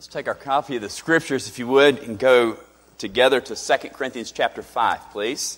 Let's take our copy of the Scriptures, if you would, and go together to 2 Corinthians chapter 5, please.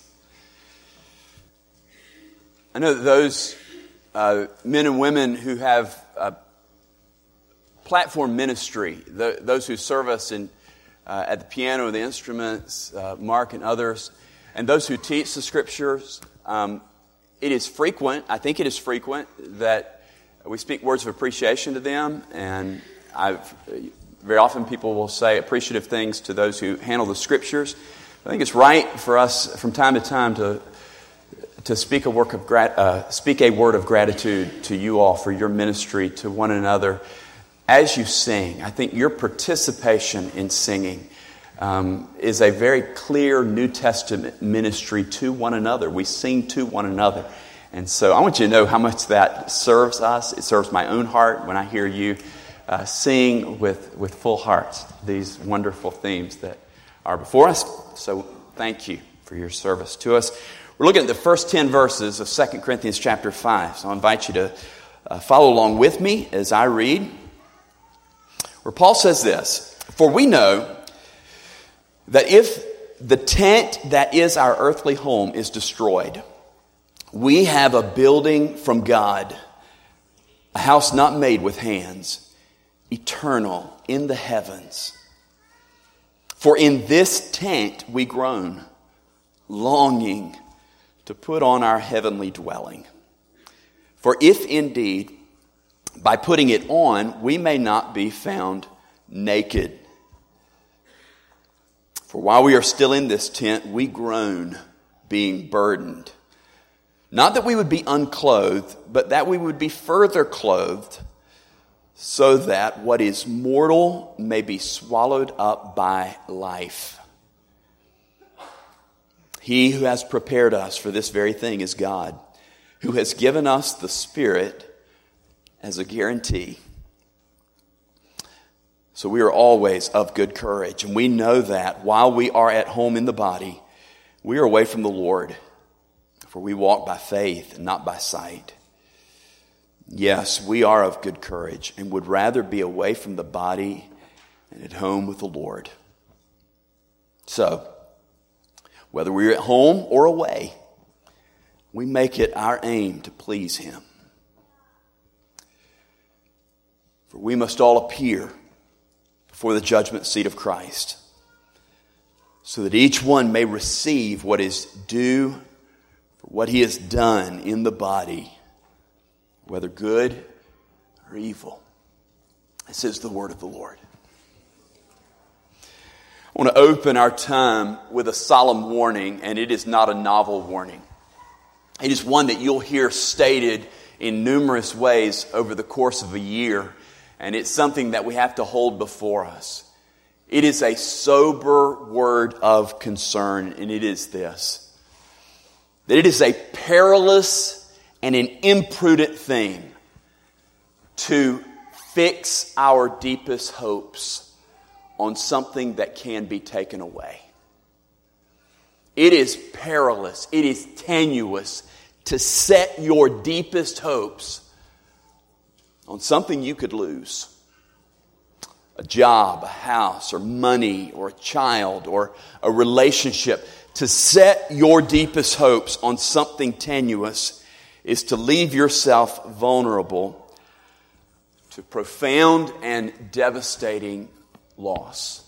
I know that those men and women who have platform ministry, those who serve us at the piano, the instruments, Mark and others, and those who teach the Scriptures, it is frequent, I think it is frequent, that we speak words of appreciation to them, and very often people will say appreciative things to those who handle the Scriptures. I think it's right for us from time to time to speak a word of gratitude to you all for your ministry to one another as you sing. I think your participation in singing is a very clear New Testament ministry to one another. We sing to one another. And so I want you to know how much that serves us. It serves my own heart when I hear you sing with full hearts these wonderful themes that are before us. So thank you for your service to us. We're looking at the first 10 verses of 2 Corinthians chapter 5. So I invite you to follow along with me as I read. Where Paul says this, "For we know that if the tent that is our earthly home is destroyed, we have a building from God, a house not made with hands, eternal in the heavens. For in this tent we groan, longing to put on our heavenly dwelling. For if indeed by putting it on we may not be found naked. For while we are still in this tent we groan, being burdened. Not that we would be unclothed, but that we would be further clothed, so that what is mortal may be swallowed up by life. He who has prepared us for this very thing is God, who has given us the Spirit as a guarantee. So we are always of good courage, and we know that while we are at home in the body, we are away from the Lord, for we walk by faith and not by sight. Yes, we are of good courage and would rather be away from the body and at home with the Lord. So, whether we're at home or away, we make it our aim to please Him. For we must all appear before the judgment seat of Christ, so that each one may receive what is due for what he has done in the body, whether good or evil. This is the word of the Lord. I want to open our time with a solemn warning, and it is not a novel warning. It is one that you'll hear stated in numerous ways over the course of a year, and it's something that we have to hold before us. It is a sober word of concern, and it is this: that it is a perilous and an imprudent thing to fix our deepest hopes on something that can be taken away. It is perilous, it is tenuous to set your deepest hopes on something you could lose. A job, a house, or money, or a child, or a relationship. To set your deepest hopes on something tenuous is to leave yourself vulnerable to profound and devastating loss.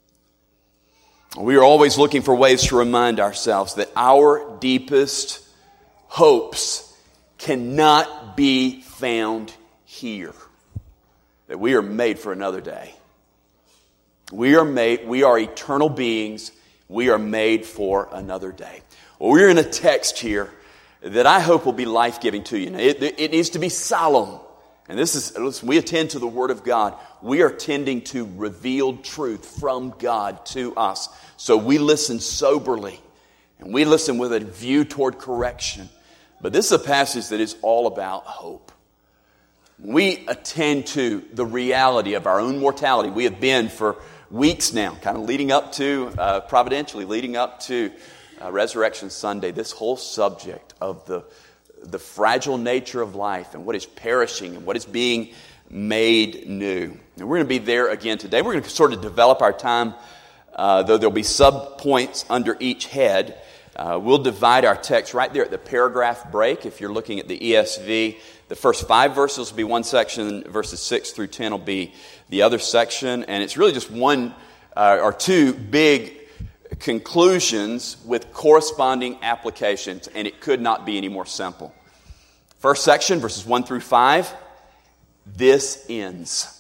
We are always looking for ways to remind ourselves that our deepest hopes cannot be found here. That we are made for another day. We are eternal beings. We are made for another day. Well, we're in a text here that I hope will be life-giving to you. Now, it needs to be solemn. And listen, we attend to the Word of God. We are tending to revealed truth from God to us. So we listen soberly. And we listen with a view toward correction. But this is a passage that is all about hope. We attend to the reality of our own mortality. We have been for weeks now, kind of leading up to, providentially leading up to Resurrection Sunday, this whole subject of the fragile nature of life and what is perishing and what is being made new. And we're going to be there again today. We're going to sort of develop our time, though there'll be sub-points under each head. We'll divide our text right there at the paragraph break. If you're looking at the ESV, the first 5 verses will be one section, verses 6 through 10 will be the other section, and it's really just one or two big conclusions with corresponding applications, and it could not be any more simple. First section, verses 1 through 5, this ends.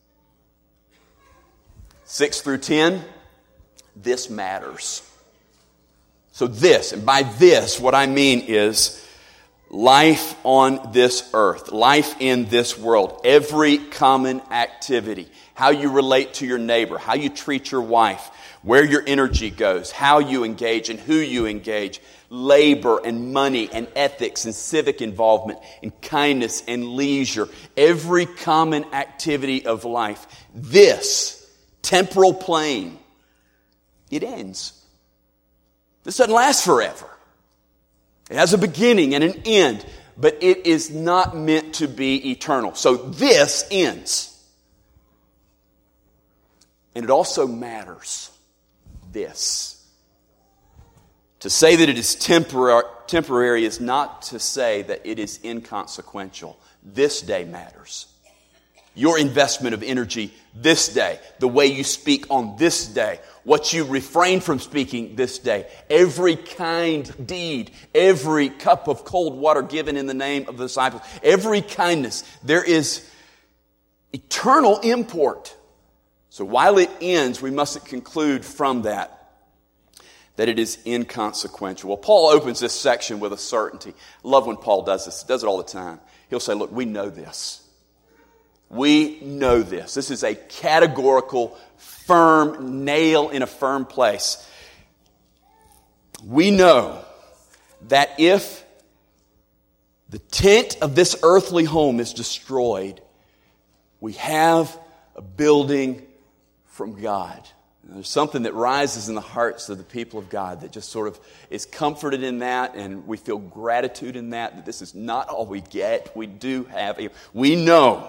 6 through 10, this matters. So this, and by this, what I mean is life on this earth, life in this world, every common activity, how you relate to your neighbor, how you treat your wife, where your energy goes, how you engage and who you engage, labor and money and ethics and civic involvement and kindness and leisure, every common activity of life, this temporal plane, it ends. This doesn't last forever. It has a beginning and an end, but it is not meant to be eternal. So this ends. And it also matters. This. To say that it is temporary is not to say that it is inconsequential. This day matters. Your investment of energy this day, the way you speak on this day, what you refrain from speaking this day, every kind deed, every cup of cold water given in the name of the disciples, every kindness, there is eternal import. So while it ends, we mustn't conclude from that it is inconsequential. Well, Paul opens this section with a certainty. I love when Paul does this. He does it all the time. He'll say, look, we know this. We know this. This is a categorical, firm nail in a firm place. We know that if the tent of this earthly home is destroyed, we have a building from God. There's something that rises in the hearts of the people of God that just sort of is comforted in that, and we feel gratitude in that this is not all we get. We do have we know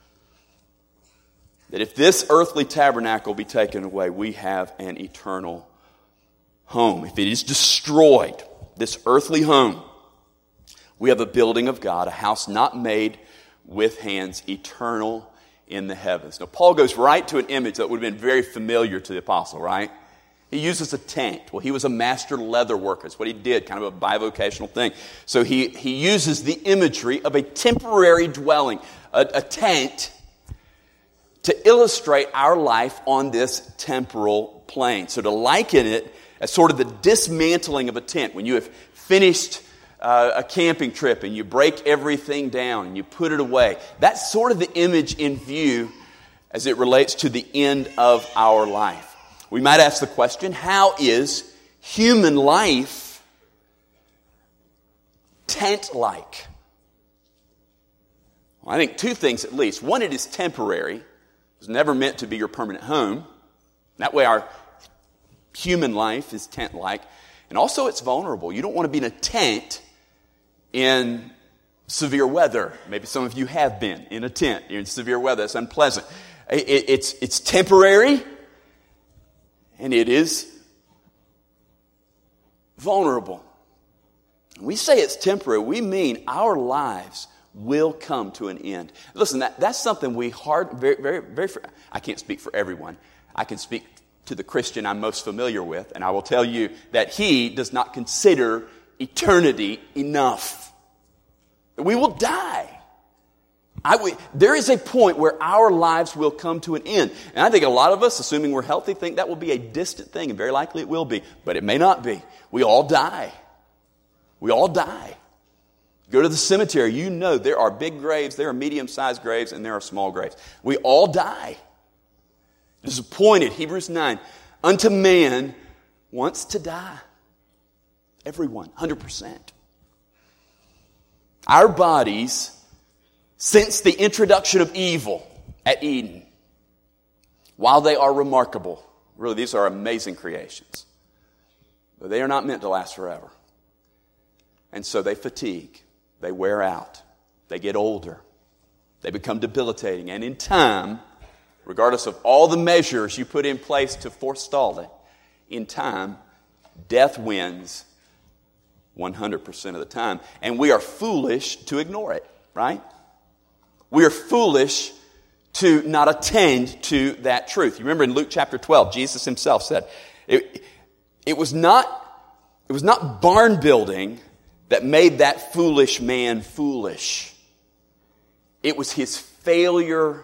that if this earthly tabernacle be taken away, we have an eternal home. If it is destroyed, this earthly home, we have a building of God, a house not made with hands, eternal in the heavens. Now, Paul goes right to an image that would have been very familiar to the apostle, right? He uses a tent. Well, he was a master leather worker. That's what he did, kind of a bivocational thing. So he uses the imagery of a temporary dwelling, a tent, to illustrate our life on this temporal plane. So to liken it as sort of the dismantling of a tent. When you have finished a camping trip and you break everything down and you put it away. That's sort of the image in view as it relates to the end of our life. We might ask the question, how is human life tent-like? Well, I think two things at least. One, it is temporary. It was never meant to be your permanent home. That way our human life is tent-like. And also it's vulnerable. You don't want to be in a tent in severe weather. Maybe some of you have been in a tent. You're in severe weather. It's unpleasant. It's temporary, and it is vulnerable. When we say it's temporary, we mean our lives will come to an end. Listen, that's something we I can't speak for everyone. I can speak to the Christian I'm most familiar with, and I will tell you that he does not consider eternity enough. We will die. There is a point where our lives will come to an end. And I think a lot of us, assuming we're healthy, think that will be a distant thing, and very likely it will be. But it may not be. We all die. We all die. Go to the cemetery, you know there are big graves, there are medium-sized graves, and there are small graves. We all die. It is appointed, Hebrews 9, unto man wants to die. Everyone, 100%. Our bodies, since the introduction of evil at Eden, while they are remarkable, really these are amazing creations, but they are not meant to last forever. And so they fatigue, they wear out, they get older, They become debilitating. And in time, regardless of all the measures you put in place to forestall it, in time, death wins 100% of the time. And we are foolish to ignore it, right? We are foolish to not attend to that truth. You remember in Luke chapter 12, Jesus himself said, it was not barn building that made that foolish man foolish. It was his failure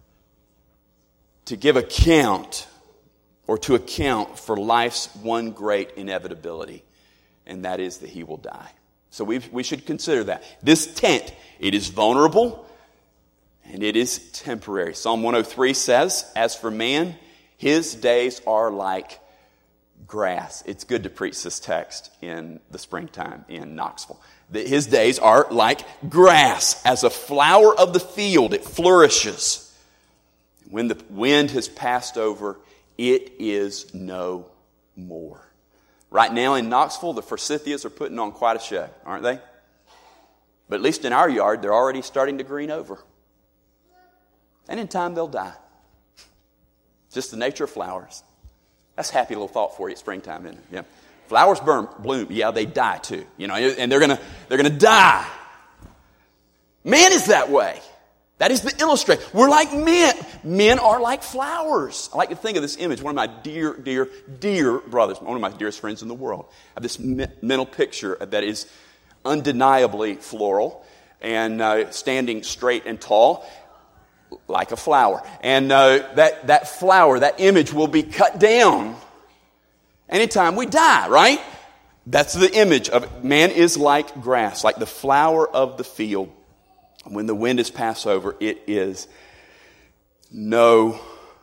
to give account or to account for life's one great inevitability, and that is that he will die. So we should consider that. This tent, it is vulnerable and it is temporary. Psalm 103 says, as for man, his days are like grass. It's good to preach this text in the springtime in Knoxville. His days are like grass. As a flower of the field, it flourishes. When the wind has passed over, it is no more. Right now in Knoxville, the forsythias are putting on quite a show, aren't they? But at least in our yard, they're already starting to green over. And in time, they'll die. Just the nature of flowers. That's a happy little thought for you at springtime, isn't it? Yeah. Flowers bloom. Yeah, they die too. And they're gonna die. Man is that way. That is the illustration. We're like men. Men are like flowers. I like to think of this image. One of my dear, dear, dear brothers, one of my dearest friends in the world, I have this mental picture that is undeniably floral and standing straight and tall like a flower. And that flower, that image will be cut down anytime we die, right? That's the image of it. Man is like grass, like the flower of the field. When the wind has passed over, it is no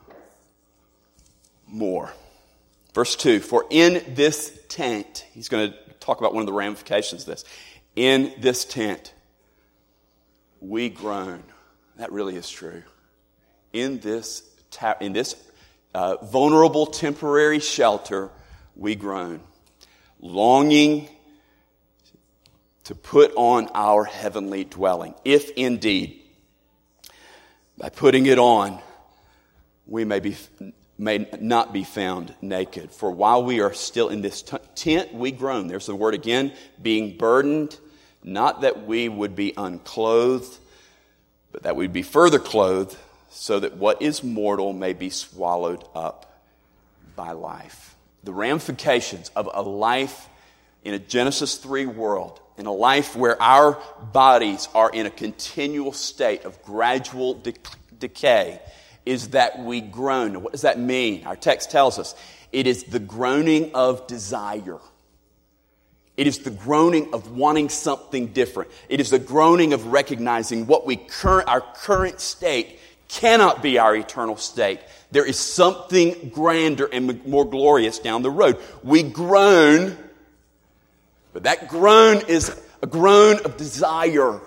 more. Verse 2, for in this tent, he's going to talk about one of the ramifications of this. In this tent, we groan. That really is true. In this vulnerable temporary shelter, we groan, longing to put on our heavenly dwelling, if indeed, by putting it on, we may not be found naked. For while we are still in this tent, we groan. There's the word again, being burdened, not that we would be unclothed, but that we'd be further clothed, so that what is mortal may be swallowed up by life. The ramifications of a life in a Genesis 3 world, in a life where our bodies are in a continual state of gradual decay, is that we groan. What does that mean? Our text tells us it is the groaning of desire. It is the groaning of wanting something different. It is the groaning of recognizing what our current state cannot be our eternal state. There is something grander and more glorious down the road. We groan, but that groan is a groan of desire.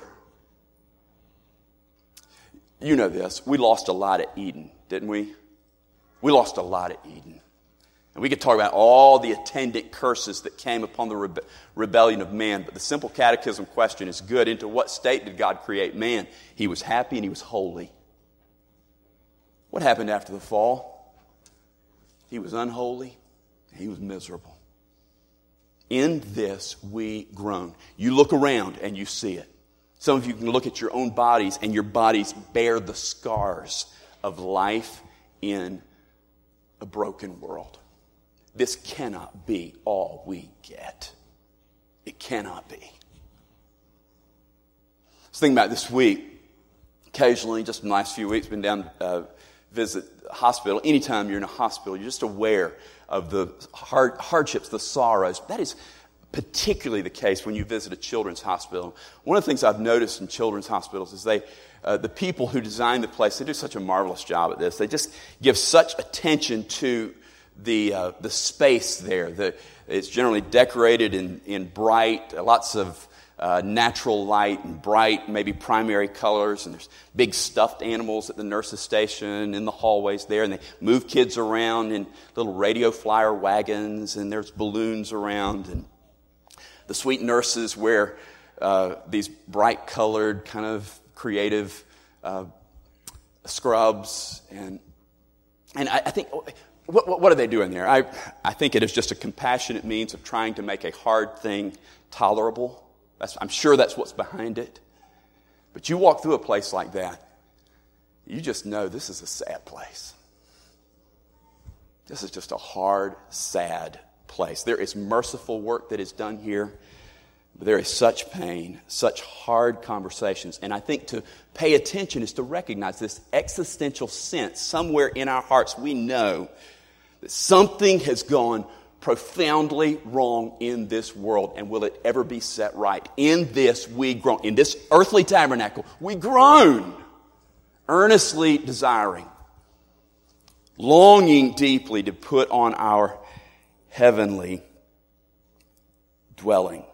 You know this. We lost a lot at Eden, didn't we? We lost a lot at Eden. And we could talk about all the attendant curses that came upon the rebellion of man. But the simple catechism question is good. Into what state did God create man? He was happy and he was holy. What happened after the fall? He was unholy. He was miserable. In this we groan. You look around and you see it. Some of you can look at your own bodies and your bodies bear the scars of life in a broken world. This cannot be all we get. It cannot be. I was thinking about this week. Occasionally, just in the last few weeks, been down visit a hospital. Anytime you're in a hospital, you're just aware of the hardships, the sorrows. That is particularly the case when you visit a children's hospital. One of the things I've noticed in children's hospitals is the people who design the place, they do such a marvelous job at this. They just give such attention to the space there. It's generally decorated in bright, lots of natural light and bright, maybe primary colors. And there's big stuffed animals at the nurse's station in the hallways there. And they move kids around in little radio flyer wagons. And there's balloons around. And the sweet nurses wear these bright colored, kind of creative scrubs, and I think, what are they doing there? I think it is just a compassionate means of trying to make a hard thing tolerable. I'm sure that's what's behind it. But you walk through a place like that, you just know this is a sad place. This is just a hard, sad place. There is merciful work that is done here, but there is such pain, such hard conversations. And I think to pay attention is to recognize this existential sense. Somewhere in our hearts we know that something has gone profoundly wrong in this world, and will it ever be set right? In this we groan. In this earthly tabernacle, we groan, earnestly desiring, longing deeply to put on our heavenly dwelling.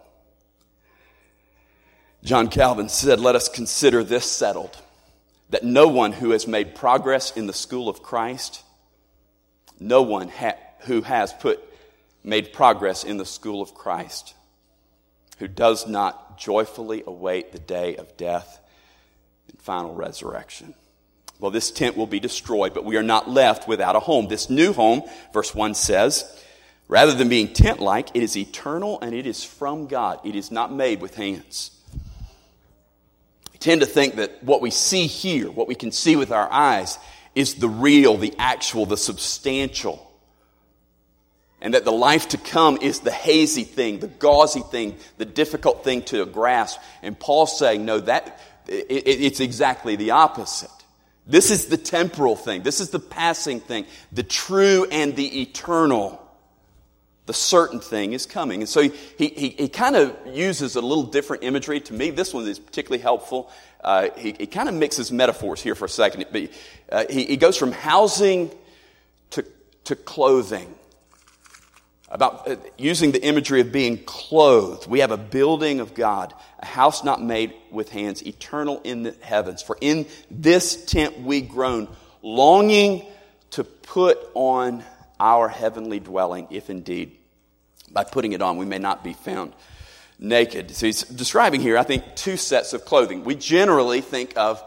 John Calvin said, "Let us consider this settled, that no one who has made progress in the school of Christ, no one who has made progress in the school of Christ, who does not joyfully await the day of death and final resurrection." Well, this tent will be destroyed, but we are not left without a home. This new home, verse 1 says, rather than being tent-like, it is eternal and it is from God. It is not made with hands. We tend to think that what we see here, what we can see with our eyes, is the real, the actual, the substantial. And that the life to come is the hazy thing, the gauzy thing, the difficult thing to grasp. And Paul's saying, no, it's exactly the opposite. This is the temporal thing. This is the passing thing. The true and the eternal, the certain thing is coming. And so he kind of uses a little different imagery. To me, this one is particularly helpful. He kind of mixes metaphors here for a second. But he goes from housing to clothing. About using the imagery of being clothed. We have a building of God, a house not made with hands, eternal in the heavens. For in this tent we groan, longing to put on our heavenly dwelling, if indeed by putting it on we may not be found naked. So he's describing here, I think, two sets of clothing. We generally think of,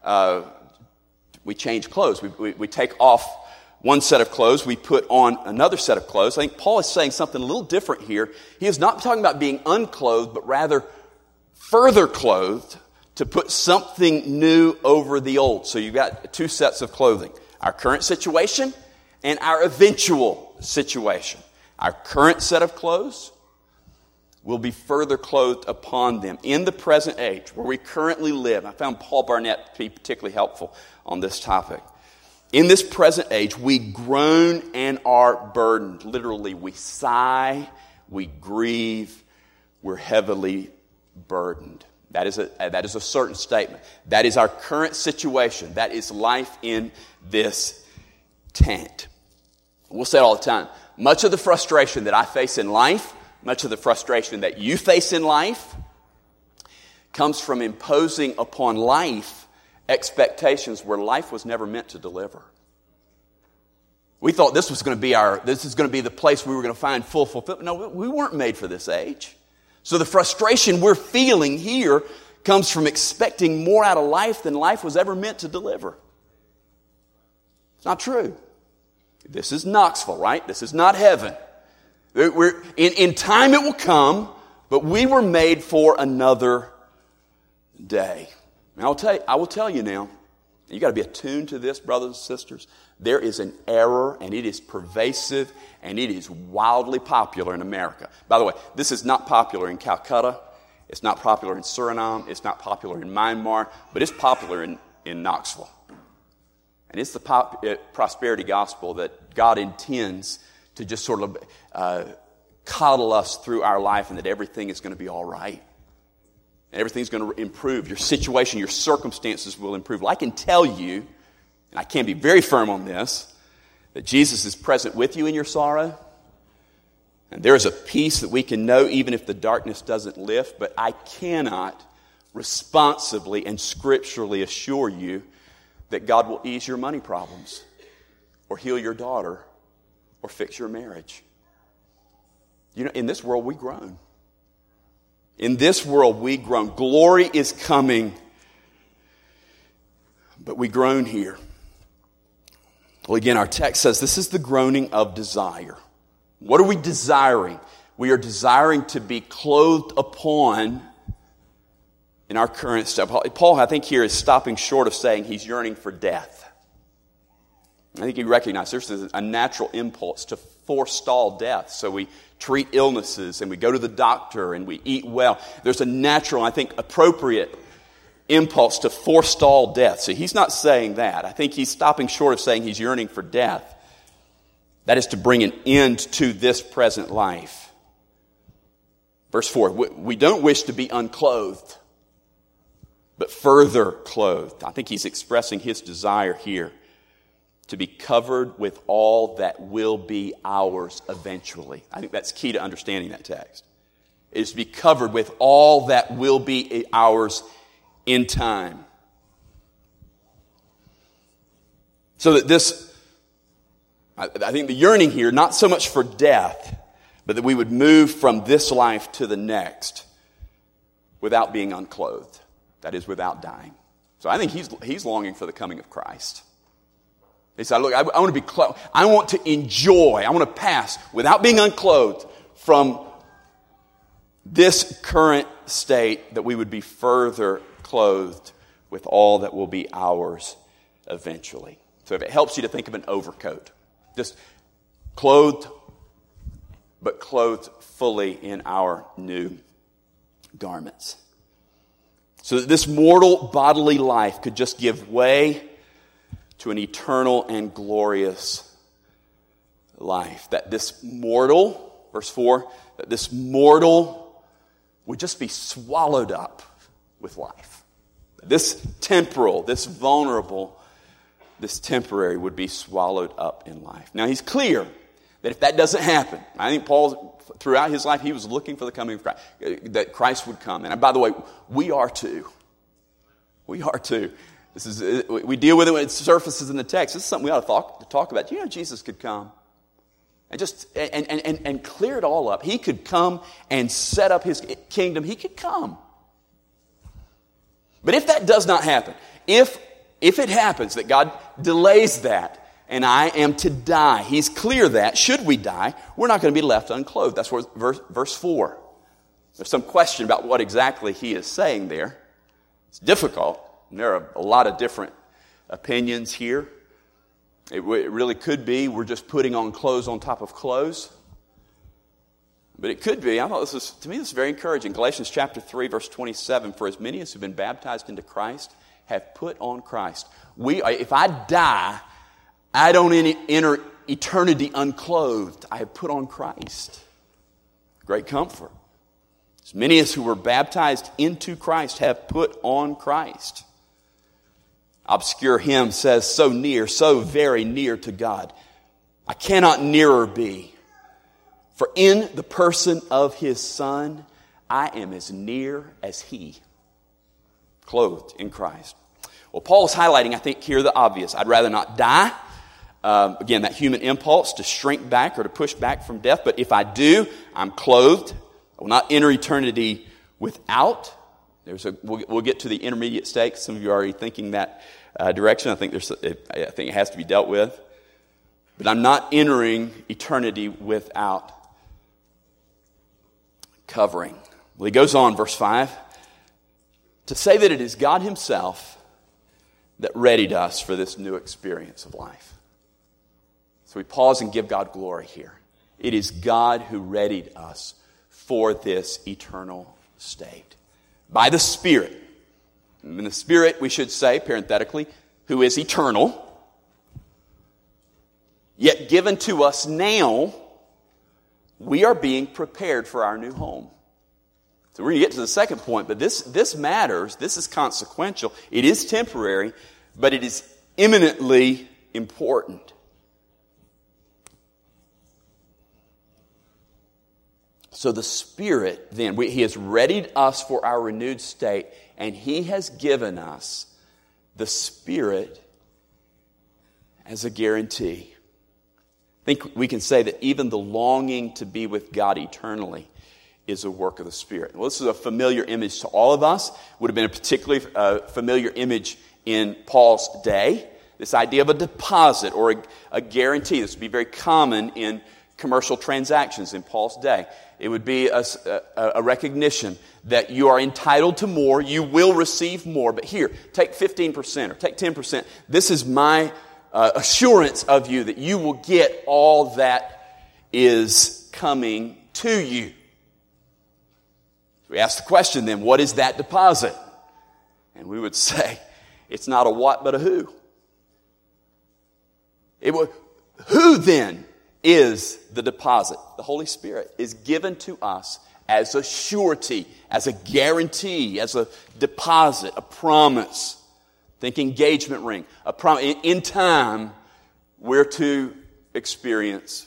we change clothes. We take off one set of clothes, we put on another set of clothes. I think Paul is saying something a little different here. He is not talking about being unclothed, but rather further clothed to put something new over the old. So you've got two sets of clothing. Our current situation and our eventual situation. Our current set of clothes will be further clothed upon them in the present age where we currently live. I found Paul Barnett to be particularly helpful on this topic. In this present age, we groan and are burdened. Literally, we sigh, we grieve, we're heavily burdened. That is a certain statement. That is our current situation. That is life in this tent. We'll say it all the time. Much of the frustration that I face in life, much of the frustration that you face in life, comes from imposing upon life expectations where life was never meant to deliver. We thought this is going to be the place we were going to find full fulfillment. No, we weren't made for this age. So the frustration we're feeling here comes from expecting more out of life than life was ever meant to deliver. It's not true. This is Knoxville, right? This is not heaven. In time it will come, but we were made for another day. And I will tell you now, you got to be attuned to this, brothers and sisters. There is an error, and it is pervasive, and it is wildly popular in America. By the way, this is not popular in Calcutta. It's not popular in Suriname. It's not popular in Myanmar, but it's popular in Knoxville. And it's the prosperity gospel that God intends to just sort of coddle us through our life, and that everything is going to be all right. And everything's going to improve. Your situation, your circumstances will improve. Well, I can tell you, and I can be very firm on this, that Jesus is present with you in your sorrow. And there is a peace that we can know even if the darkness doesn't lift. But I cannot responsibly and scripturally assure you that God will ease your money problems or heal your daughter or fix your marriage. You know, in this world we groan. In this world we groan. Glory is coming. But we groan here. Well, again, our text says this is the groaning of desire. What are we desiring? We are desiring to be clothed upon in our current state. Paul, I think, here is stopping short of saying he's yearning for death. I think he recognizes there's a natural impulse to forestall death. So we treat illnesses and we go to the doctor and we eat well. There's a natural, I think, appropriate impulse to forestall death. So he's not saying that. I think he's stopping short of saying he's yearning for death. That is to bring an end to this present life. Verse 4, we don't wish to be unclothed, but further clothed. I think he's expressing his desire here to be covered with all that will be ours eventually. I think that's key to understanding that text. It is to be covered with all that will be ours in time. So that this, I think the yearning here, not so much for death, but that we would move from this life to the next without being unclothed. That is, without dying. So I think he's longing for the coming of Christ. He said, look, I want to be clothed. I want to enjoy. I want to pass without being unclothed from this current state, that we would be further clothed with all that will be ours eventually. So if it helps you to think of an overcoat, just clothed, but clothed fully in our new garments. So that this mortal bodily life could just give way to an eternal and glorious life. That this mortal, verse 4, that this mortal would just be swallowed up with life. This temporal, this vulnerable, this temporary would be swallowed up in life. Now he's clear that if that doesn't happen, I think Paul, throughout his life, he was looking for the coming of Christ, that Christ would come. And by the way, we are too. We are too. We deal with it when it surfaces in the text. This is something we ought to talk about. You know, Jesus could come and just and clear it all up. He could come and set up his kingdom. He could come. But if that does not happen, if it happens that God delays that and I am to die, he's clear that, should we die, we're not going to be left unclothed. That's what verse 4. There's some question about what exactly he is saying there. It's difficult. There are a lot of different opinions here. It really could be we're just putting on clothes on top of clothes. But it could be, this is very encouraging. Galatians chapter 3, verse 27, for as many as have been baptized into Christ have put on Christ. If I die, I don't enter eternity unclothed. I have put on Christ. Great comfort. As many as who were baptized into Christ have put on Christ. Obscure hymn says, so near, so very near to God, I cannot nearer be. For in the person of his Son, I am as near as he, clothed in Christ. Well, Paul is highlighting, I think, here the obvious. I'd rather not die. Again, that human impulse to shrink back or to push back from death. But if I do, I'm clothed. I will not enter eternity without. We'll get to the intermediate state. Some of you are already thinking that direction. I think it has to be dealt with. But I'm not entering eternity without covering. Well, he goes on, verse 5, to say that it is God himself that readied us for this new experience of life. So we pause and give God glory here. It is God who readied us for this eternal state. By the Spirit. And the Spirit, we should say, parenthetically, who is eternal, yet given to us now, we are being prepared for our new home. So we're going to get to the second point, but this matters. This is consequential. It is temporary, but it is eminently important. So the Spirit, then, He has readied us for our renewed state, and He has given us the Spirit as a guarantee. I think we can say that even the longing to be with God eternally is a work of the Spirit. Well, this is a familiar image to all of us. Would have been a particularly familiar image in Paul's day. This idea of a deposit or a guarantee. This would be very common in commercial transactions in Paul's day. It would be a recognition that you are entitled to more, you will receive more, but here, take 15% or take 10%. This is my assurance of you that you will get all that is coming to you. We ask the question then, what is that deposit? And we would say, it's not a what, but a who. Who then is the deposit? The Holy Spirit is given to us as a surety, as a guarantee, as a deposit, a promise. Think engagement ring. A promise. In time, we're to experience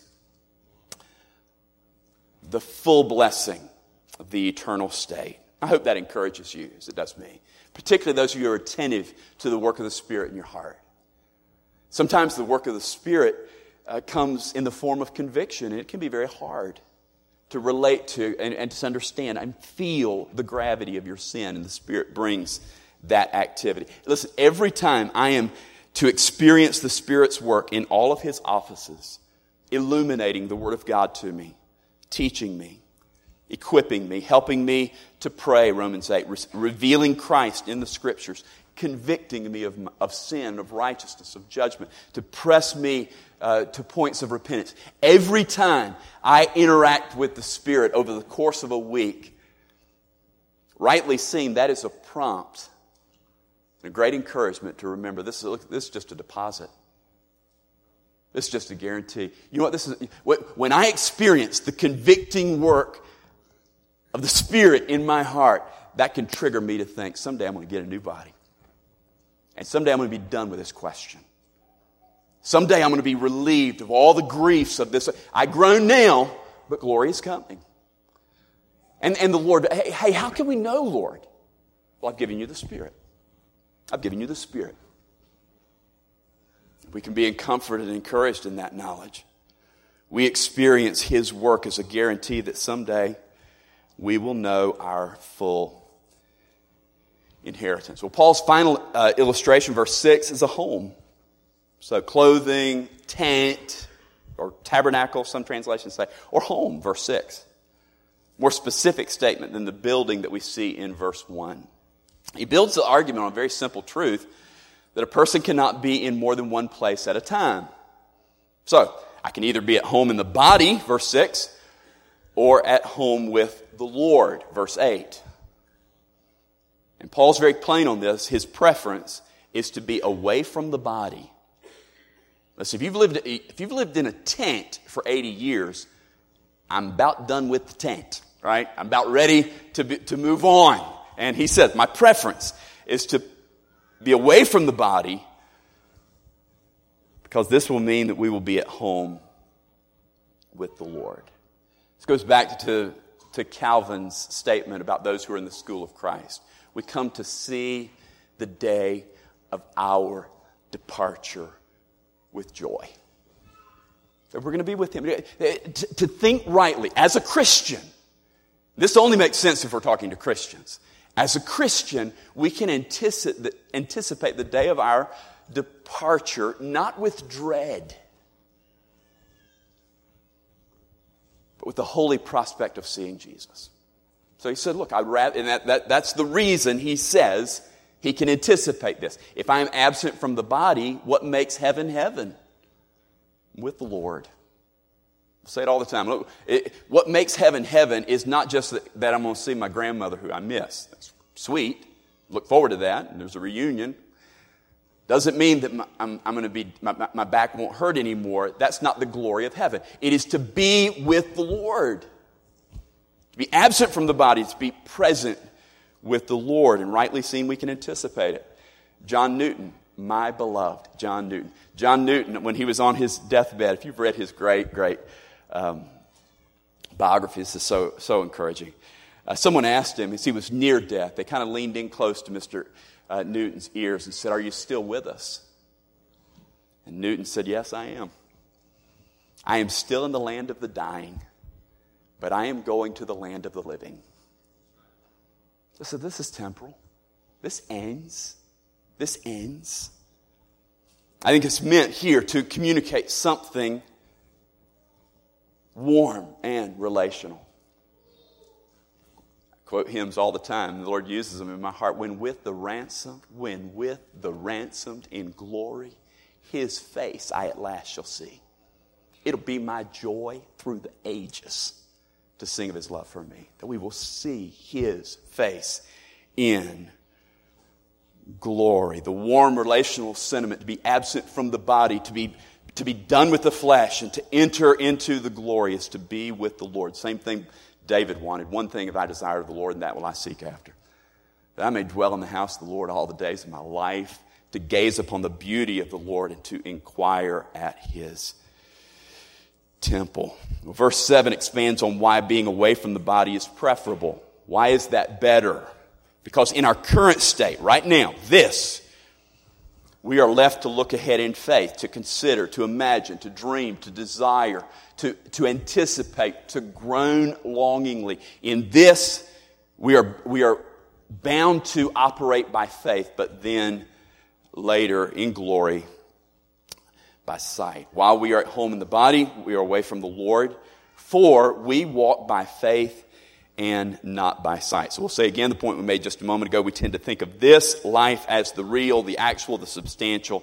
the full blessing of the eternal state. I hope that encourages you as it does me. Particularly those of you who are attentive to the work of the Spirit in your heart. Sometimes the work of the Spirit comes in the form of conviction, and it can be very hard to relate to and to understand and feel the gravity of your sin, and the Spirit brings that activity. Listen, every time I am to experience the Spirit's work in all of His offices, illuminating the Word of God to me, teaching me, equipping me, helping me to pray, Romans 8, revealing Christ in the Scriptures, convicting me of sin, of righteousness, of judgment, to press me to points of repentance. Every time I interact with the Spirit over the course of a week, rightly seen, that is a prompt, a great encouragement to remember this is just a deposit. This is just a guarantee. You know what this is? When I experience the convicting work of the Spirit in my heart, that can trigger me to think, someday I'm going to get a new body. And someday I'm going to be done with this question. Someday I'm going to be relieved of all the griefs of this. I groan now, but glory is coming. And the Lord, hey, how can we know, Lord? Well, I've given you the Spirit. I've given you the Spirit. We can be comforted and encouraged in that knowledge. We experience His work as a guarantee that someday we will know our full inheritance. Well, Paul's final illustration, verse 6, is a home. So clothing, tent, or tabernacle, some translations say, or home, verse 6. More specific statement than the building that we see in verse 1. He builds the argument on a very simple truth that a person cannot be in more than one place at a time. So, I can either be at home in the body, verse 6, or at home with the Lord, verse 8. And Paul's very plain on this. His preference is to be away from the body. Listen, if you've lived in a tent for 80 years, I'm about done with the tent, right? I'm about ready to move on. And he says, my preference is to be away from the body, because this will mean that we will be at home with the Lord. This goes back to Calvin's statement about those who are in the school of Christ. We come to see the day of our departure with joy. That we're going to be with Him. To think rightly, as a Christian, this only makes sense if we're talking to Christians. As a Christian, we can anticipate the day of our departure, not with dread, but with the holy prospect of seeing Jesus. So he said, look, and that's the reason he says he can anticipate this. If I'm absent from the body, what makes heaven heaven? With the Lord. I say it all the time. Look, what makes heaven heaven is not just that I'm going to see my grandmother who I miss. That's sweet. Look forward to that. And there's a reunion. Doesn't mean that I'm going to be, my back won't hurt anymore. That's not the glory of heaven. It is to be with the Lord. To be absent from the body, to be present with the Lord. And rightly seen, we can anticipate it. John Newton, my beloved John Newton. John Newton, when he was on his deathbed, if you've read his great biography, this is so encouraging. Someone asked him, as he was near death, they kind of leaned in close to Mr. Newton's ears and said, "Are you still with us?" And Newton said, "Yes, I am. I am still in the land of the dying, but I am going to the land of the living." So this is temporal. This ends. this ends. I think it's meant here to communicate something warm and relational. I quote hymns all the time. The Lord uses them in my heart. When with the ransomed in glory, His face I at last shall see. It'll be my joy through the ages to sing of His love for me, that we will see His face in glory. The warm relational sentiment to be absent from the body, to be done with the flesh, and to enter into the glory is to be with the Lord. Same thing David wanted. One thing have I desired of the Lord, and that will I seek after, that I may dwell in the house of the Lord all the days of my life, to gaze upon the beauty of the Lord and to inquire at His temple. Well, verse 7 expands on why being away from the body is preferable. Why is that better? Because in our current state, right now, we are left to look ahead in faith, to consider, to imagine, to dream, to desire, to anticipate, to groan longingly. In this, we are bound to operate by faith, but then later in glory by sight. While we are at home in the body, we are away from the Lord. For we walk by faith and not by sight. So we'll say again the point we made just a moment ago. We tend to think of this life as the real, the actual, the substantial.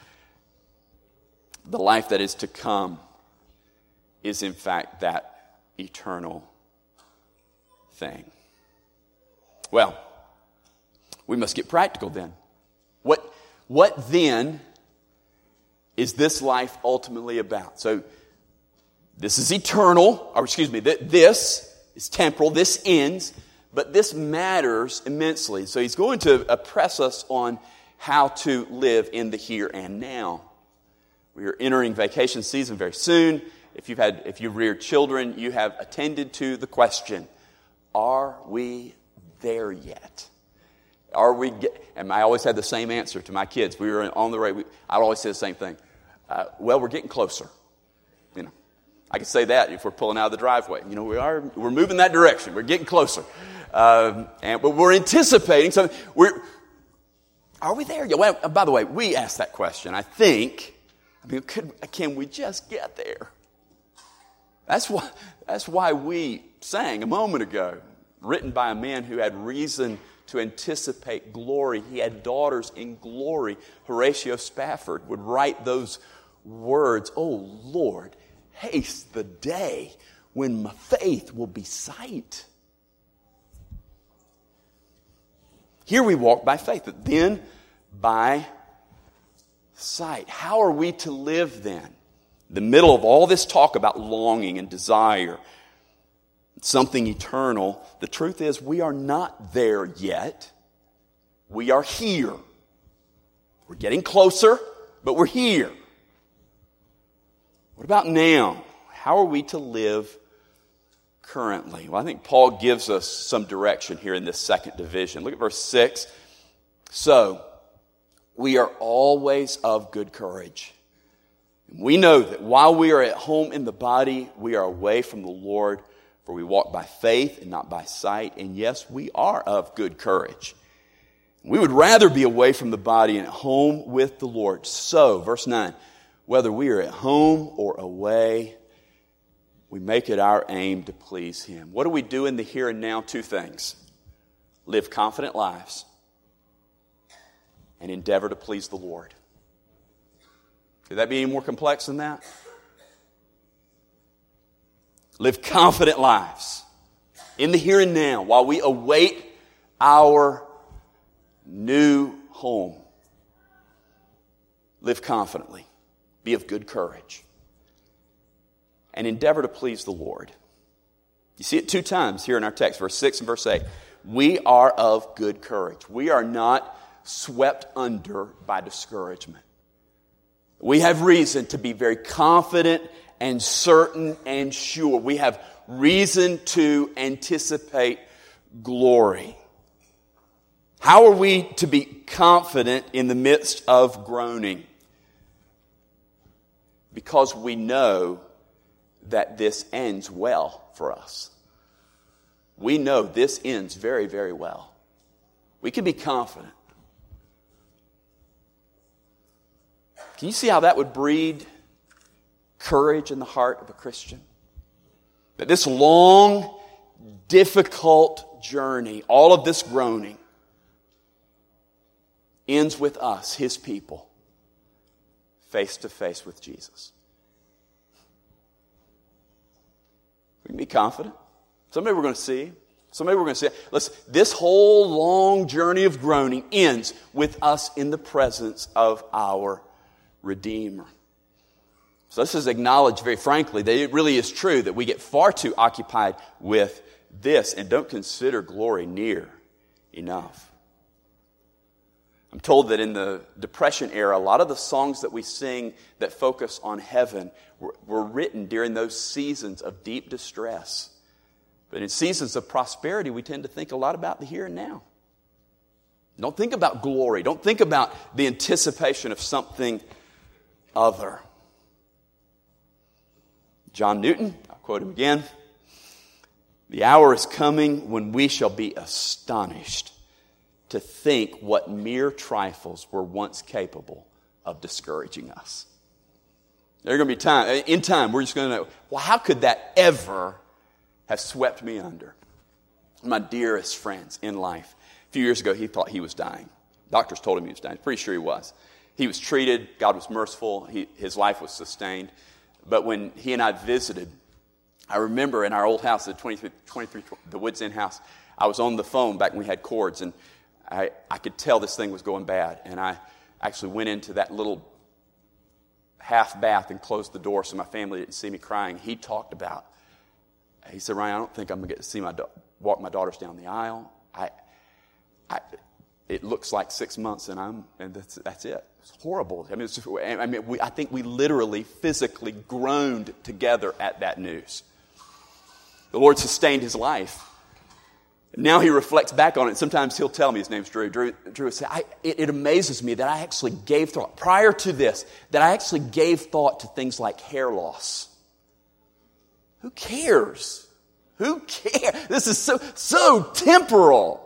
The life that is to come is in fact that eternal thing. Well, we must get practical then. What then is this life ultimately about? So this is eternal, this is temporal, this ends, but this matters immensely. So he's going to press us on how to live in the here and now. We are entering vacation season very soon. If you've reared children, you have attended to the question, are we there yet? And I always had the same answer to my kids. We were on the road. I'd always say the same thing. Well, we're getting closer. I can say that if we're pulling out of the driveway. We're moving that direction. We're getting closer. But we're anticipating something. Are we there yet? Well, by the way, we asked that question. Can we just get there? That's why we sang a moment ago, written by a man who had reason to anticipate glory. He had daughters in glory. Horatio Spafford would write those words, "Oh Lord, haste the day when my faith will be sight." Here we walk by faith, but then by sight. How are we to live then? In the middle of all this talk about longing and desire, something eternal, the truth is we are not there yet. We are here. We're getting closer, but we're here. What about now? How are we to live currently? Well, I think Paul gives us some direction here in this second division. Look at verse 6. So, we are always of good courage. We know that while we are at home in the body, we are away from the Lord, for we walk by faith and not by sight. And yes, we are of good courage. We would rather be away from the body and at home with the Lord. So, verse 9, whether we are at home or away, we make it our aim to please Him. What do we do in the here and now? Two things. Live confident lives and endeavor to please the Lord. Could that be any more complex than that? Live confident lives in the here and now while we await our new home. Live confidently. Be of good courage. And endeavor to please the Lord. You see it two times here in our text, verse 6 and verse 8. We are of good courage. We are not swept under by discouragement. We have reason to be very confident and certain and sure. We have reason to anticipate glory. How are we to be confident in the midst of groaning? Because we know that this ends well for us. We know this ends very, very well. We can be confident. Can you see how that would breed courage in the heart of a Christian? That this long, difficult journey, all of this groaning, ends with us, His people, face to face with Jesus. We can be confident. Someday we're going to see Him. Someday we're going to see Him. Listen, this whole long journey of groaning ends with us in the presence of our Redeemer. So this is acknowledged very frankly that it really is true that we get far too occupied with this and don't consider glory near enough. I'm told that in the Depression era, a lot of the songs that we sing that focus on heaven were written during those seasons of deep distress. But in seasons of prosperity, we tend to think a lot about the here and now. Don't think about glory. Don't think about the anticipation of something other. John Newton, I'll quote him again. The hour is coming when we shall be astonished to think what mere trifles were once capable of discouraging us. There's going to be time, in time, we're just going to know, well, how could that ever have swept me under? My dearest friends in life. A few years ago, he thought he was dying. Doctors told him he was dying. Pretty sure he was. He was treated. God was merciful. His life was sustained. But when he and I visited, I remember in our old house, the 23 the Woods End house, I was on the phone back when we had cords, and I could tell this thing was going bad. And I actually went into that little half bath and closed the door so my family didn't see me crying. He said, Ryan, I don't think I'm going to get to see walk my daughters down the aisle. It looks like 6 months, and that's it. It's horrible. I think we literally, physically groaned together at that news. The Lord sustained his life. Now he reflects back on it. Sometimes he'll tell me, his name's Drew. Drew will say, it amazes me that I actually gave thought, prior to this, that I actually gave thought to things like hair loss. Who cares? Who cares? This is so temporal.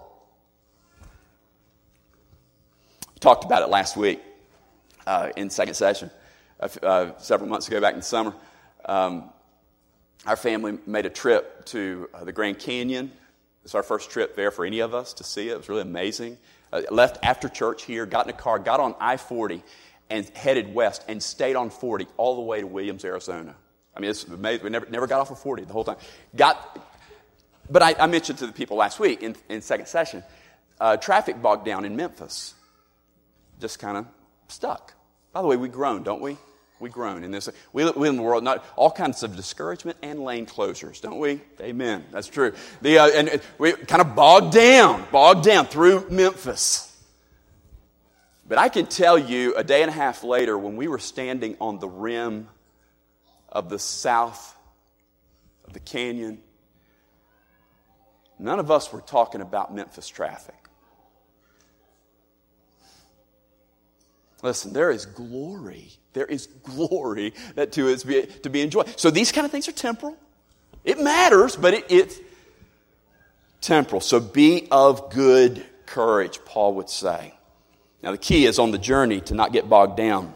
We talked about it last week in second session, several months ago back in the summer. Our family made a trip to the Grand Canyon. It's our first trip there for any of us to see it. It was really amazing. Left after church here, got in a car, got on I-40 and headed west and stayed on 40 all the way to Williams, Arizona. I mean, it's amazing. We never got off of 40 the whole time. But I mentioned to the people last week in second session, traffic bogged down in Memphis. Just kind of stuck. By the way, we groan, don't we? We groan in this. We live in the world, not all kinds of discouragement and lane closures, don't we? Amen. That's true. And we kind of bogged down through Memphis. But I can tell you, a day and a half later, when we were standing on the rim of the south of the canyon, none of us were talking about Memphis traffic. Listen, there is glory. There is glory that is to be enjoyed. So these kind of things are temporal. It matters, but it's temporal. So be of good courage, Paul would say. Now the key is on the journey to not get bogged down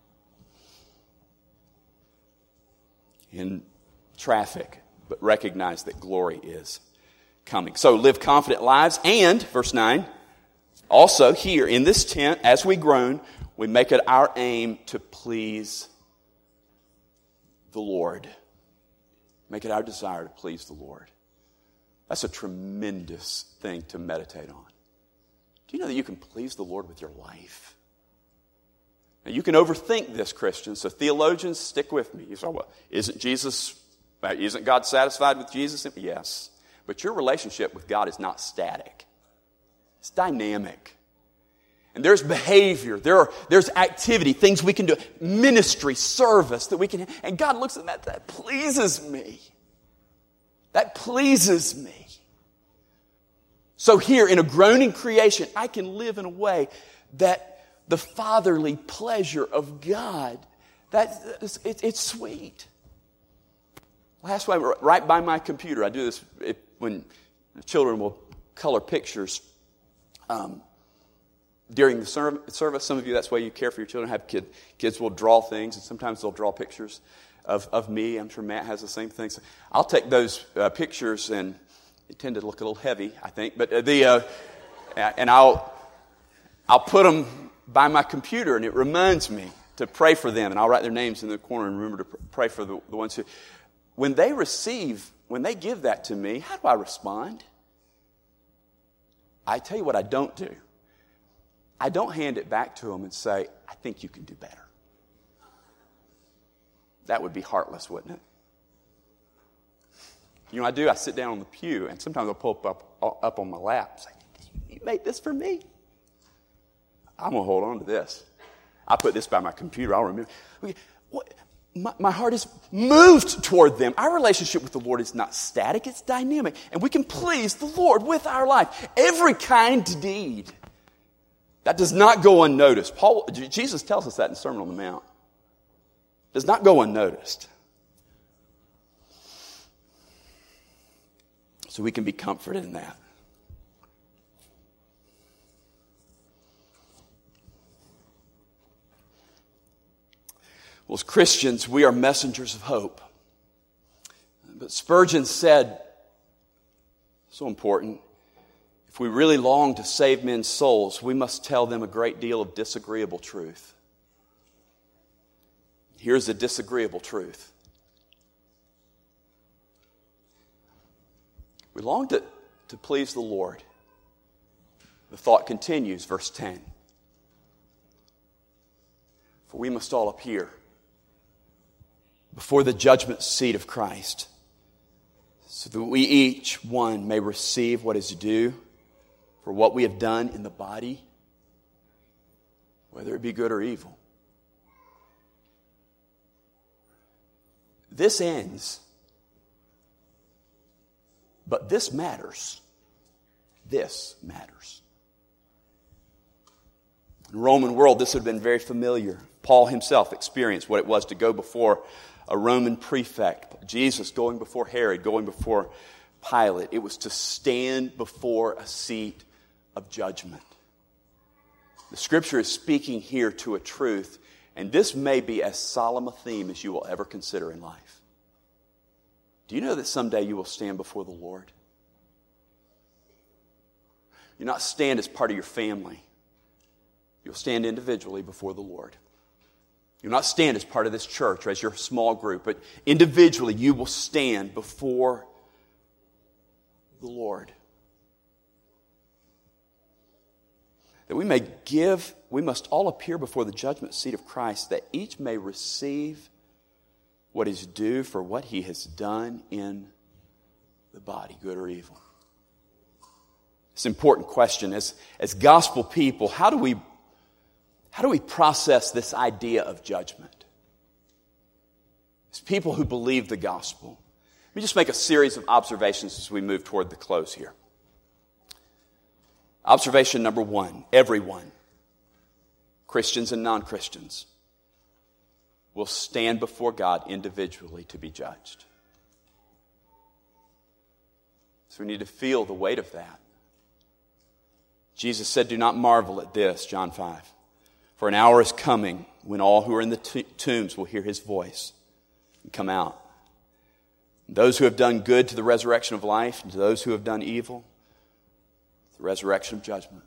in traffic, but recognize that glory is coming. So live confident lives, and, verse 9, also here in this tent, as we groan, we make it our aim to please the Lord. Make it our desire to please the Lord. That's a tremendous thing to meditate on. Do you know that you can please the Lord with your life? Now, you can overthink this, Christians, so theologians, stick with me. You say, well, isn't God satisfied with Jesus? Yes. But your relationship with God is not static. It's dynamic. And there's behavior, there's activity, things we can do, ministry, service that we can, and God looks at that pleases me. That pleases me. So here in a groaning creation, I can live in a way that the fatherly pleasure of God, it's sweet. Last way, right by my computer, I do this when children will color pictures. during the service, some of you, that's why you care for your children, have kids will draw things, and sometimes they'll draw pictures of me. I'm sure Matt has the same thing. So I'll take those pictures, and they tend to look a little heavy, I think, but and I'll put them by my computer, and it reminds me to pray for them, and I'll write their names in the corner and remember to pray for the ones who, when they give that to me, how do I respond? I tell you what I don't do. I don't hand it back to them and say, I think you can do better. That would be heartless, wouldn't it? You know what I do? I sit down on the pew, and sometimes I'll pull up on my lap and say, you made this for me? I'm going to hold on to this. I put this by my computer. I'll remember. My heart is moved toward them. Our relationship with the Lord is not static. It's dynamic. And we can please the Lord with our life. Every kind deed. That does not go unnoticed. Jesus tells us that in the Sermon on the Mount. Does not go unnoticed. So we can be comforted in that. Well, as Christians, we are messengers of hope. But Spurgeon said, so important, if we really long to save men's souls, we must tell them a great deal of disagreeable truth. Here's a disagreeable truth. We long to please the Lord. The thought continues, verse 10. For we must all appear before the judgment seat of Christ, so that we each one may receive what is due for what we have done in the body, whether it be good or evil. This ends, but this matters. This matters. In the Roman world, this would have been very familiar. Paul himself experienced what it was to go before a Roman prefect. Jesus going before Herod, going before Pilate. It was to stand before a seat of judgment. The Scripture is speaking here to a truth, and this may be as solemn a theme as you will ever consider in life. Do you know that someday you will stand before the Lord? You'll not stand as part of your family. You'll stand individually before the Lord. You'll not stand as part of this church or as your small group, but individually you will stand before the Lord. That we must all appear before the judgment seat of Christ, that each may receive what is due for what he has done in the body, good or evil. It's an important question. As gospel people, how do we process this idea of judgment? As people who believe the gospel. Let me just make a series of observations as we move toward the close here. Observation number 1, everyone, Christians and non-Christians, will stand before God individually to be judged. So we need to feel the weight of that. Jesus said, do not marvel at this, John 5. For an hour is coming when all who are in the tombs will hear his voice and come out. Those who have done good to the resurrection of life, and to those who have done evil, the resurrection of judgment.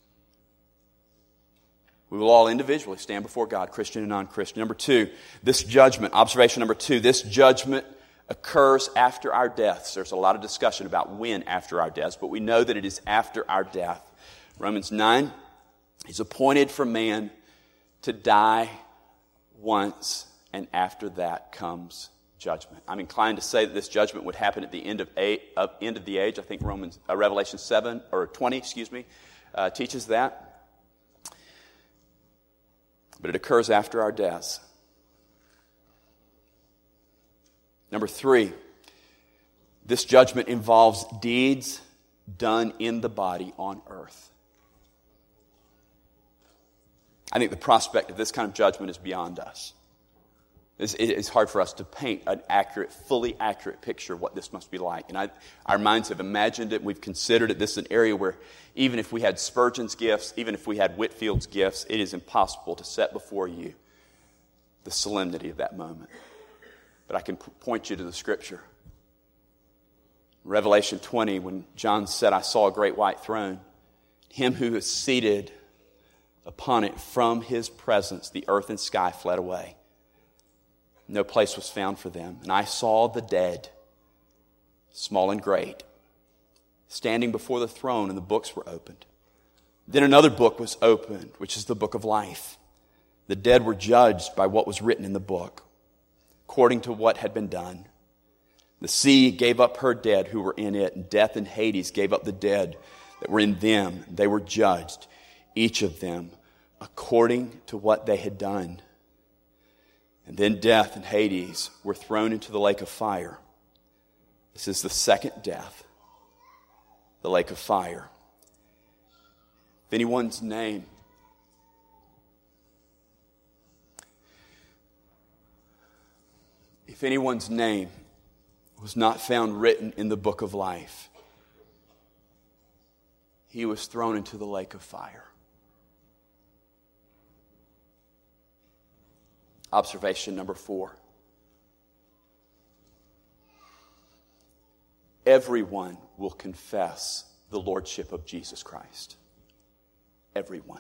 We will all individually stand before God, Christian and non-Christian. Number 2, this judgment, observation number 2, this judgment occurs after our deaths. There's a lot of discussion about when after our deaths, but we know that it is after our death. Romans 9, he's appointed for man to die once, and after that comes judgment. I'm inclined to say that this judgment would happen at the end of the age. I think Revelation 7 or 20, teaches that. But it occurs after our deaths. Number 3, this judgment involves deeds done in the body on earth. I think the prospect of this kind of judgment is beyond us. It's hard for us to paint an fully accurate picture of what this must be like. And our minds have imagined it. We've considered it. This is an area where even if we had Spurgeon's gifts, even if we had Whitfield's gifts, it is impossible to set before you the solemnity of that moment. But I can point you to the Scripture. Revelation 20, when John said, I saw a great white throne, him who is seated upon it, from his presence the earth and sky fled away. No place was found for them. And I saw the dead, small and great, standing before the throne, and the books were opened. Then another book was opened, which is the book of life. The dead were judged by what was written in the book, according to what had been done. The sea gave up her dead who were in it, and death and Hades gave up the dead that were in them. They were judged, each of them, according to what they had done. And then death and Hades were thrown into the lake of fire. This is the second death, the lake of fire. If anyone's name was not found written in the book of life, he was thrown into the lake of fire. Observation number 4. Everyone will confess the lordship of Jesus Christ. Everyone.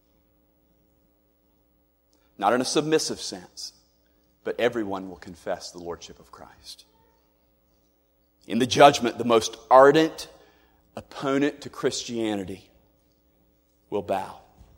Not in a submissive sense, but everyone will confess the lordship of Christ. In the judgment, the most ardent opponent to Christianity will bow.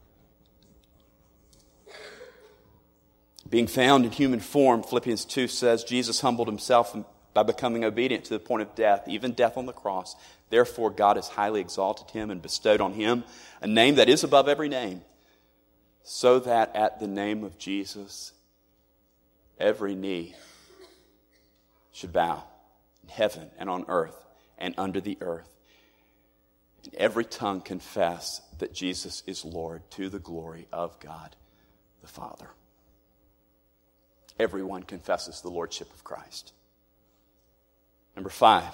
Being found in human form, Philippians 2 says, Jesus humbled himself by becoming obedient to the point of death, even death on the cross. Therefore, God has highly exalted him and bestowed on him a name that is above every name, so that at the name of Jesus, every knee should bow in heaven and on earth and under the earth, and every tongue confess that Jesus is Lord, to the glory of God the Father. Everyone confesses the lordship of Christ. Number 5,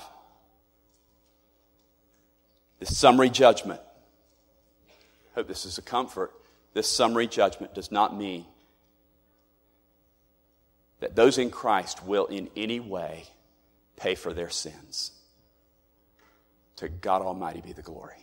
this summary judgment. I hope this is a comfort. This summary judgment does not mean that those in Christ will in any way pay for their sins. To God Almighty be the glory.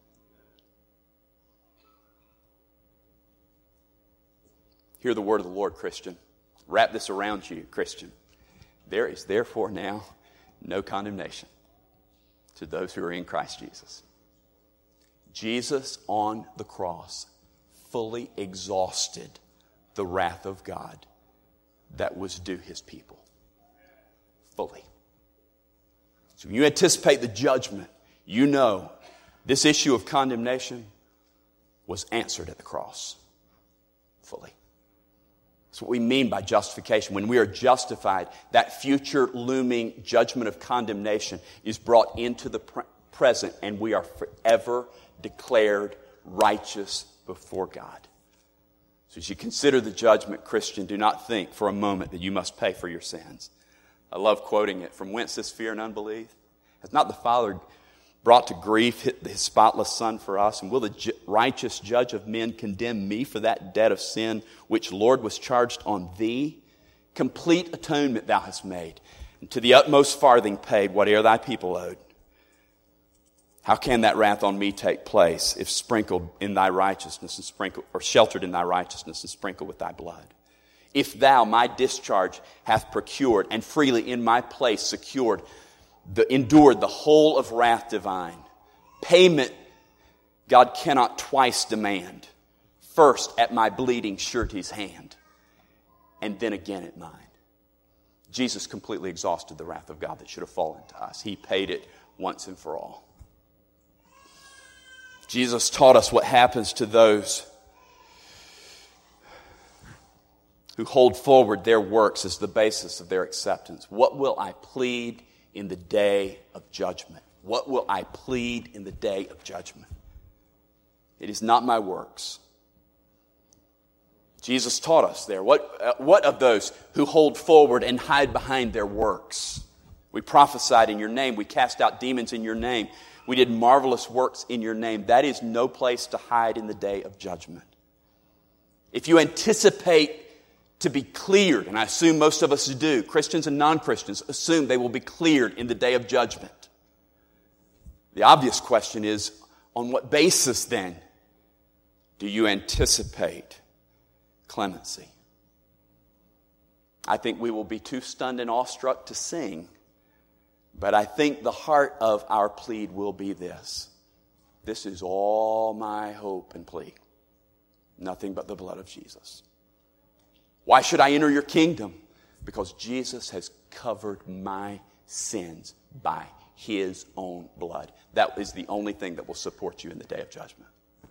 Hear the word of the Lord, Christian. Wrap this around you, Christian. There is therefore now no condemnation to those who are in Christ Jesus. Jesus on the cross fully exhausted the wrath of God that was due his people. Fully. So when you anticipate the judgment, you know this issue of condemnation was answered at the cross. Fully. That's what we mean by justification. When we are justified, that future looming judgment of condemnation is brought into the present, and we are forever declared righteous before God. So as you consider the judgment, Christian, do not think for a moment that you must pay for your sins. I love quoting it. From whence this fear and unbelief? Has not the Father brought to grief his spotless Son for us? And will the righteous judge of men condemn me for that debt of sin which, Lord, was charged on thee? Complete atonement thou hast made, and to the utmost farthing paid whate'er thy people owed. How can that wrath on me take place if sprinkled in thy righteousness and sprinkled, or sheltered in thy righteousness and sprinkled with thy blood? If thou my discharge hath procured, and freely in my place secured, endured the whole of wrath divine. Payment God cannot twice demand. First at my bleeding surety's hand, and then again at mine. Jesus completely exhausted the wrath of God that should have fallen to us. He paid it once and for all. Jesus taught us what happens to those who hold forward their works as the basis of their acceptance. What will I plead in the day of judgment? What will I plead in the day of judgment? It is not my works. Jesus taught us there. What of those who hold forward and hide behind their works? We prophesied in your name. We cast out demons in your name. We did marvelous works in your name. That is no place to hide in the day of judgment. If you anticipate to be cleared, and I assume most of us do, Christians and non-Christians assume they will be cleared in the day of judgment. The obvious question is, on what basis then do you anticipate clemency? I think we will be too stunned and awestruck to sing, but I think the heart of our plead will be this. This is all my hope and plea. Nothing but the blood of Jesus. Why should I enter your kingdom? Because Jesus has covered my sins by His own blood. That is the only thing that will support you in the day of judgment.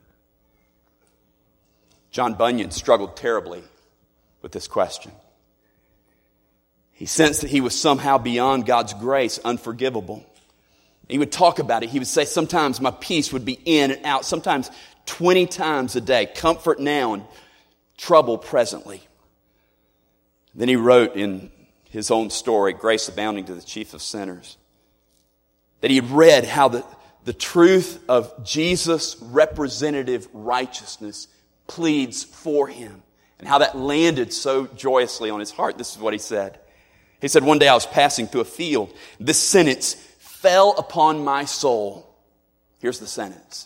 John Bunyan struggled terribly with this question. He sensed that he was somehow beyond God's grace, unforgivable. He would talk about it. He would say, sometimes my peace would be in and out, sometimes 20 times a day. Comfort now and trouble presently. Then he wrote in his own story, Grace Abounding to the Chief of Sinners, that he had read how the truth of Jesus' representative righteousness pleads for him, and how that landed so joyously on his heart. This is what he said. He said, one day I was passing through a field. This sentence fell upon my soul. Here's the sentence.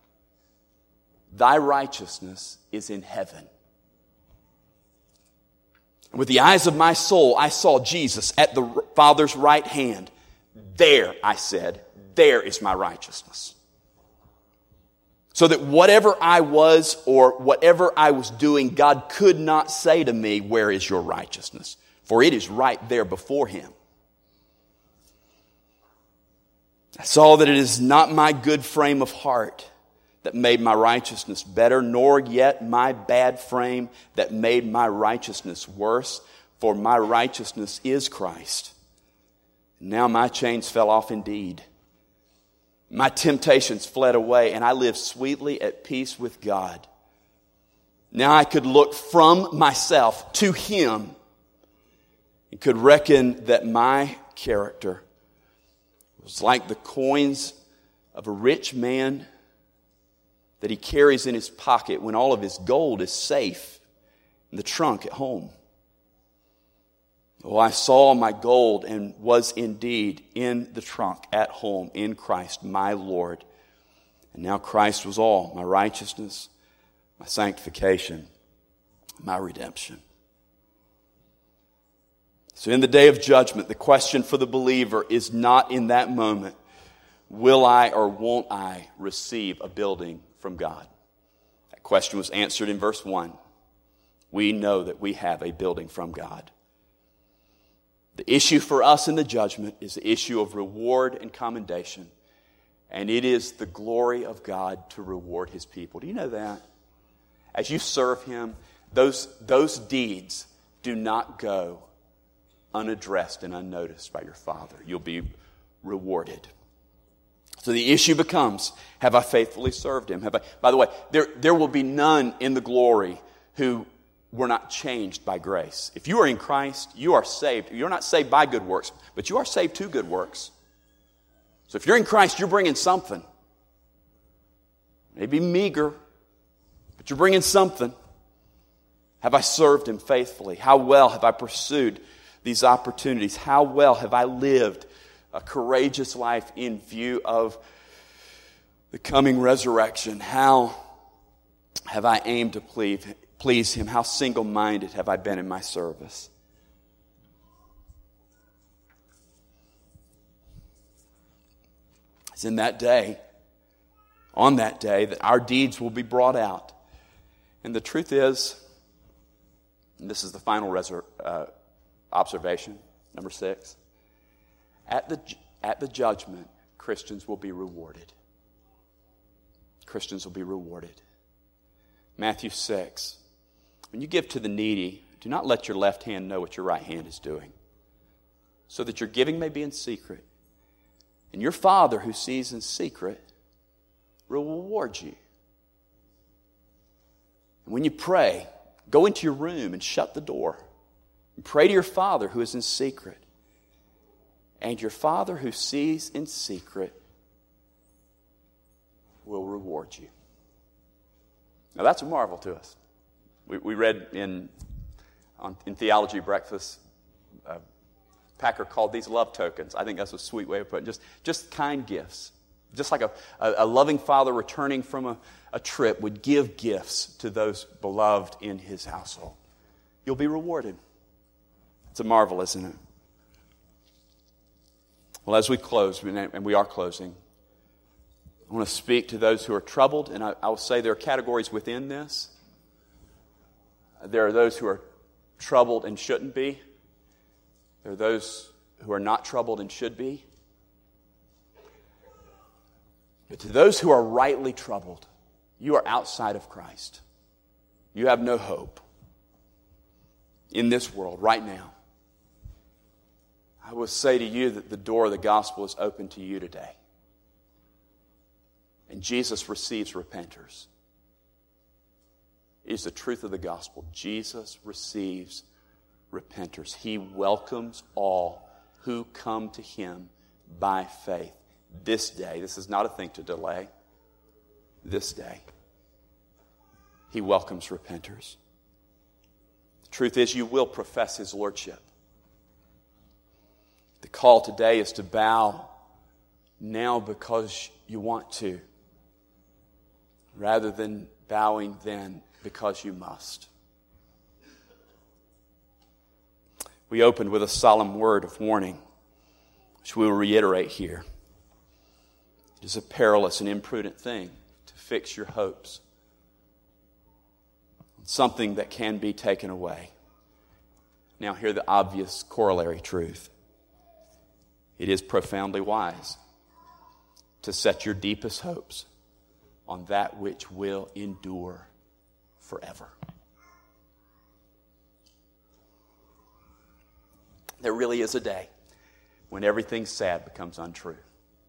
Thy righteousness is in heaven. And with the eyes of my soul, I saw Jesus at the Father's right hand. There, I said, there is my righteousness. So that whatever I was or whatever I was doing, God could not say to me, where is your righteousness? For it is right there before Him. I saw that it is not my good frame of heart that made my righteousness better, nor yet my bad frame that made my righteousness worse, for my righteousness is Christ. Now my chains fell off indeed. My temptations fled away, and I lived sweetly at peace with God. Now I could look from myself to Him and could reckon that my character was like the coins of a rich man that he carries in his pocket when all of his gold is safe in the trunk at home. Oh, I saw my gold and was indeed in the trunk at home in Christ, my Lord. And now Christ was all, my righteousness, my sanctification, my redemption. So in the day of judgment, the question for the believer is not in that moment, will I or won't I receive a building from God? That question was answered in verse 1. We know that we have a building from God. The issue for us in the judgment is the issue of reward and commendation. And it is the glory of God to reward His people. Do you know that? As you serve Him, those deeds do not go unaddressed and unnoticed by your Father. You'll be rewarded. So the issue becomes, have I faithfully served Him? By the way, there will be none in the glory who were not changed by grace. If you are in Christ, you are saved. You're not saved by good works, but you are saved to good works. So if you're in Christ, you're bringing something. Maybe meager, but you're bringing something. Have I served Him faithfully? How well have I pursued these opportunities? How well have I lived a courageous life in view of the coming resurrection? How have I aimed to please Him? How single-minded have I been in my service? It's in that day, on that day, that our deeds will be brought out. And the truth is, and this is the final observation, number 6, at the judgment, Christians will be rewarded. Christians will be rewarded. Matthew 6, when you give to the needy, do not let your left hand know what your right hand is doing, so that your giving may be in secret. And your Father who sees in secret will reward you. And when you pray, Go into your room and shut the door. And pray to your Father who is in secret. And your Father who sees in secret will reward you. Now that's a marvel to us. We read in Theology Breakfast, Packer called these love tokens. I think that's a sweet way of putting it. Just kind gifts. Just like a loving father returning from a trip would give gifts to those beloved in his household. You'll be rewarded. It's a marvel, isn't it? Well, as we close, and we are closing, I want to speak to those who are troubled, and I will say there are categories within this. There are those who are troubled and shouldn't be. There are those who are not troubled and should be. But to those who are rightly troubled, you are outside of Christ. You have no hope in this world right now. I will say to you that the door of the gospel is open to you today. And Jesus receives repenters. It is the truth of the gospel. Jesus receives repenters. He welcomes all who come to him by faith. This day, this is not a thing to delay. This day, he welcomes repenters. The truth is, you will profess his lordship. The call today is to bow now because you want to, rather than bowing then because you must. We opened with a solemn word of warning, which we will reiterate here. It is a perilous and imprudent thing to fix your hopes on something that can be taken away. Now hear the obvious corollary truth. It is profoundly wise to set your deepest hopes on that which will endure forever. There really is a day when everything sad becomes untrue.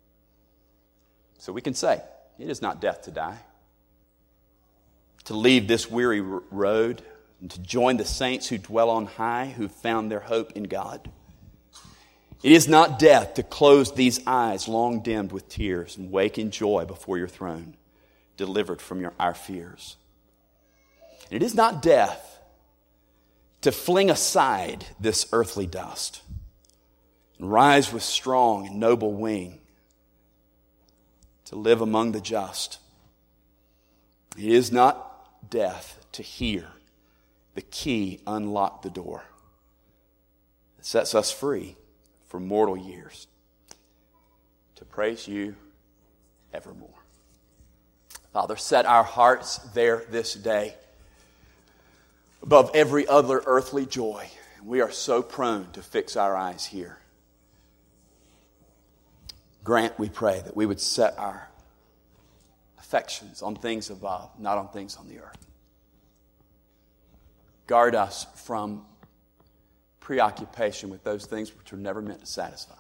So we can say, it is not death to die. To leave this weary road and to join the saints who dwell on high, who found their hope in God. It is not death to close these eyes long dimmed with tears and wake in joy before your throne, delivered from our fears. And it is not death to fling aside this earthly dust and rise with strong and noble wing to live among the just. It is not death to hear the key unlock the door. It sets us free from mortal years to praise you evermore. Father, set our hearts there this day above every other earthly joy. We are so prone to fix our eyes here. Grant, we pray, that we would set our affections on things above, not on things on the earth. Guard us from preoccupation with those things which were never meant to satisfy.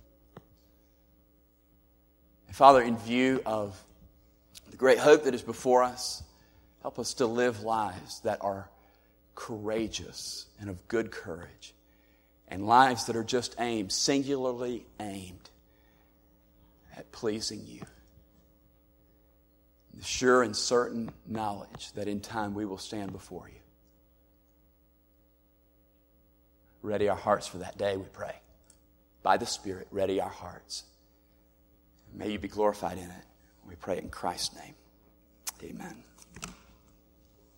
And Father, in view of the great hope that is before us, help us to live lives that are courageous and of good courage, and lives that are just aimed, singularly aimed at pleasing you. The sure and certain knowledge that in time we will stand before you. Ready our hearts for that day, we pray. By the Spirit, ready our hearts. May you be glorified in it. We pray in Christ's name. Amen.